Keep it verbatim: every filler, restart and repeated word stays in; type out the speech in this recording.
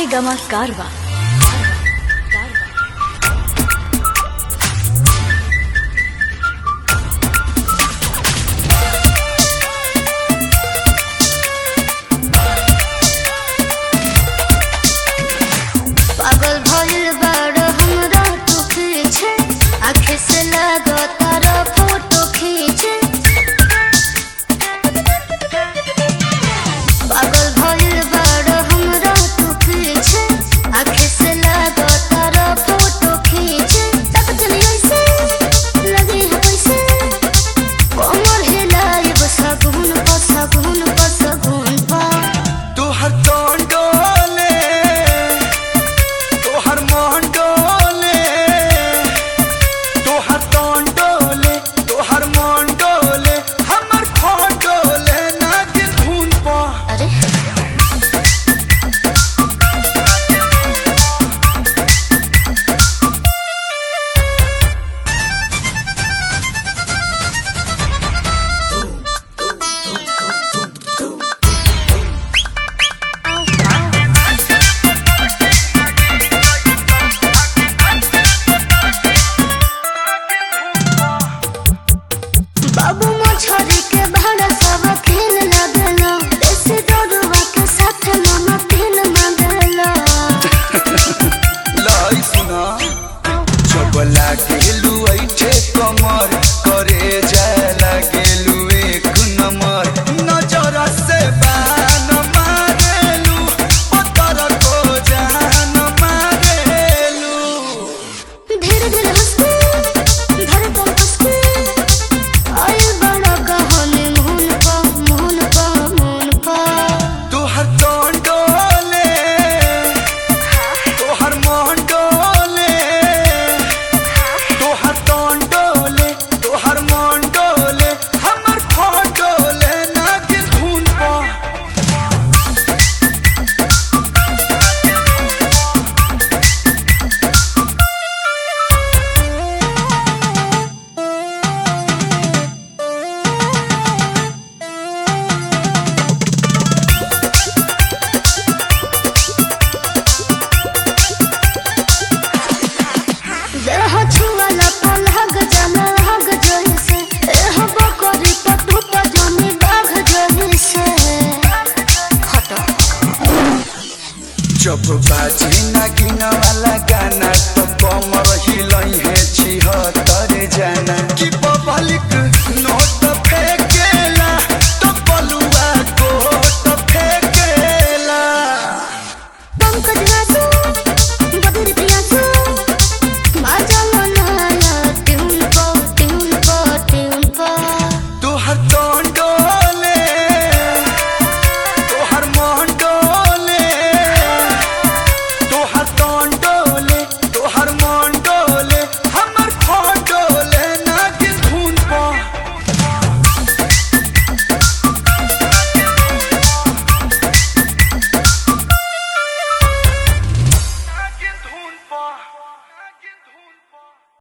सारेगामा कारवा। पागल भइल बाड़ हमरा तू खींचे आँखें से लगो तारा फोटो खींचे पागल भइल बाड़ हमरा तू खींचे आँखें से लगो तारा फोटो खींचे तक चली ऐसे लगी है वैसे कोमर हिलाई बस गुन पस गुन पस गुन पा तू हर टोन डोले तू हर मोहन डोले तू हर टोन डोले तू हर मोहन डोले हमर खोन डोले नागिन धुन पा अरे बाबू मछरी के भाड़ा सब खेल लगलो देसी दरुआ के साथ मामा खेल मंगलो लाई सुना जब लागेलू ऐठे कमर करे जाए लागेलू एक नंबर नजर से बान मारेलू पत्थर को जान मारेलू धीरे धीरे हंसके धड़कन हंसके आए बड़ा कहानी मोहन पा मोहन पा मोहन पा तू हर टोन डोले तू हर मोहन डोले तू हर टोन डोले तू हर मोहन डोले हमर खोन डोले नागिन धुन पा देह छुआला पलहग जाला हग जैसे एह बकरी पटू पजनी बाघ जैसे हटो जब बाजे नागिन वाला गाना तो कमर हिलई है छिहत्तर जाना कि